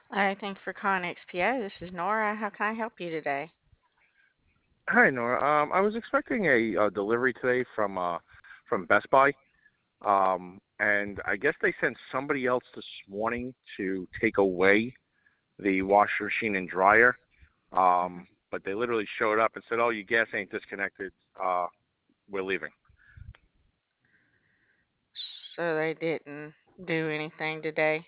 All right, thank you for calling XPO. This is Nora. How can I help you today? Hi, Nora. I was expecting a delivery today from Best Buy. And I guess they sent somebody else this morning to take away the washer machine and dryer. But they literally showed up and said, "Oh, your gas ain't disconnected. We're leaving." So they didn't do anything today.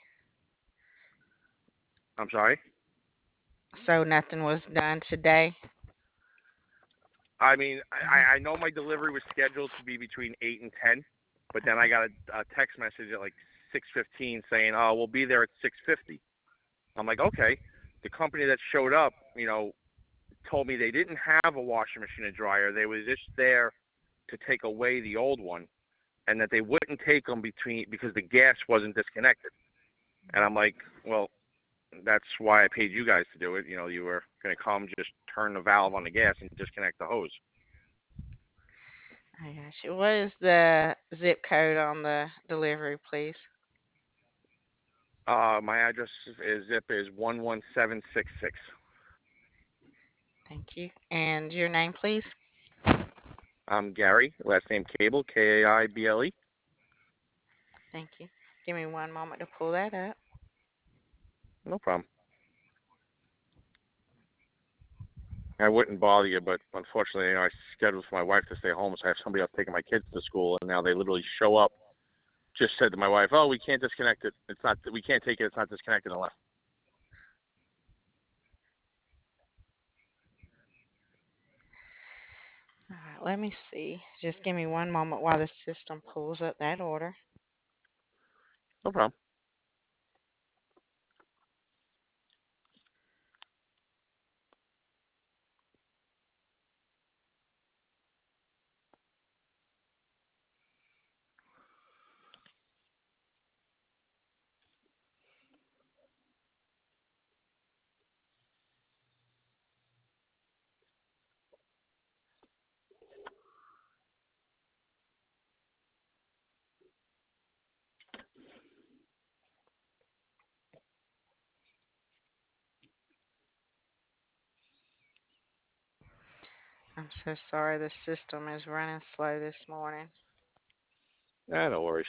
I'm sorry. So nothing was done today. I mean, Mhm. I know my delivery was scheduled to be between 8 and 10, but then I got a text message at like 6:15 saying, "Oh, we'll be there at 6:50." I'm like, okay. The company that showed up, told me they didn't have a washing machine and dryer. They were just there to take away the old one, and that they wouldn't take them between because the gas wasn't disconnected. And I'm like, well, that's why I paid you guys to do it. You were going to come, just turn the valve on the gas and disconnect the hose. I got you. What is the zip code on the delivery, please? My address is zip is 11766. Thank you. And your name, please? I'm Gary. Last name Cable, Kaible. Thank you. Give me one moment to pull that up. No problem. I wouldn't bother you, but unfortunately, I scheduled for my wife to stay home, so I have somebody else taking my kids to school, and now they literally show up. Just said to my wife, "Oh, we can't disconnect it. It's not. We can't take it. It's not disconnected." And left. All right, let me see. Just give me one moment while the system pulls up that order. No problem. I'm so sorry the system is running slow this morning. No worries.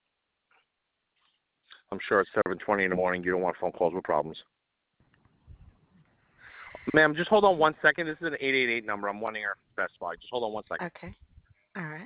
I'm sure it's 7:20 in the morning. You don't want phone calls with problems, ma'am. Just hold on 1 second. This is an 888 number. I'm wanting her Best Buy. Just hold on 1 second. Okay. All right.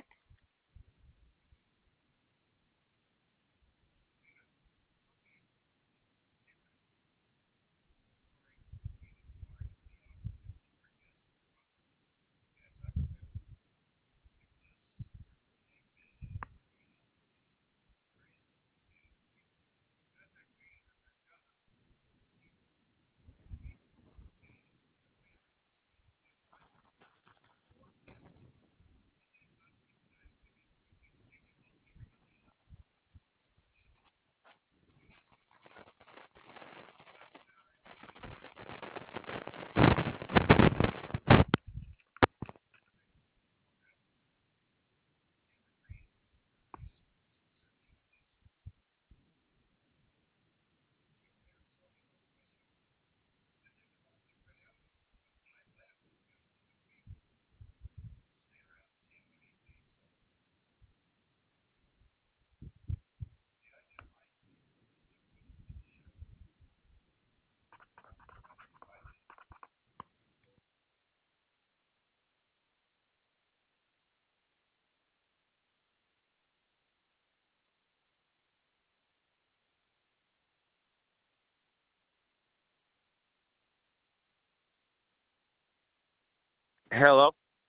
Hello.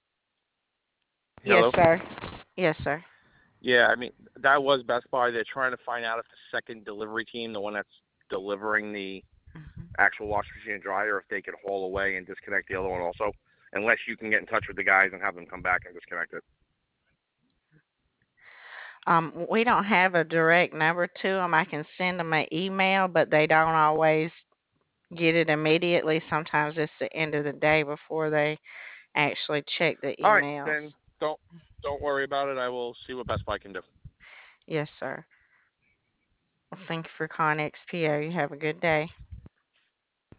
Yes, Hello. sir. Yes, sir. Yeah, I mean that was Best Buy. They're trying to find out if the second delivery team, the one that's delivering the Mhm. actual washing machine and dryer, if they could haul away and disconnect the other one also, unless you can get in touch with the guys and have them come back and disconnect it. We don't have a direct number to them. I can send them an email, but they don't always get it immediately. Sometimes it's the end of the day before they actually check the All right, then emails. don't worry about it. I will see what Best Buy can do. Yes, sir. Well, thank you for calling XPO. You have a good day.